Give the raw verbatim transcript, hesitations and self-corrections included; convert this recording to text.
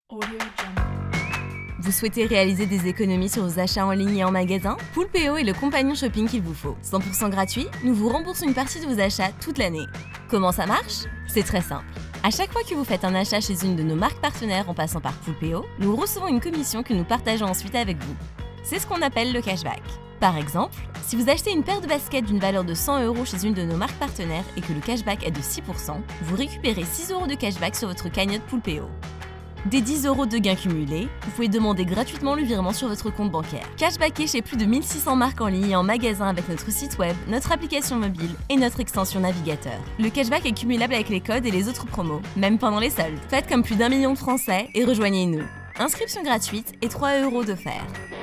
Vous souhaitez réaliser des économies sur vos achats en ligne et en magasin? Poulpeo est le compagnon shopping qu'il vous faut. cent pour cent gratuit, nous vous remboursons une partie de vos achats toute l'année. Comment ça marche? C'est très simple. À chaque fois que vous faites un achat chez une de nos marques partenaires en passant par Poulpeo, nous recevons une commission que nous partageons ensuite avec vous. C'est ce qu'on appelle le cashback. Par exemple, si vous achetez une paire de baskets d'une valeur de cent euros chez une de nos marques partenaires et que le cashback est de six pour cent, vous récupérez six euros de cashback sur votre cagnotte Poulpeo. Des dix euros de gains cumulés, vous pouvez demander gratuitement le virement sur votre compte bancaire. Cashbacké chez plus de mille six cents marques en ligne et en magasin avec notre site web, notre application mobile et notre extension navigateur. Le cashback est cumulable avec les codes et les autres promos, même pendant les soldes. Faites comme plus d'un million de Français et rejoignez-nous. Inscription gratuite et trois euros d'offert.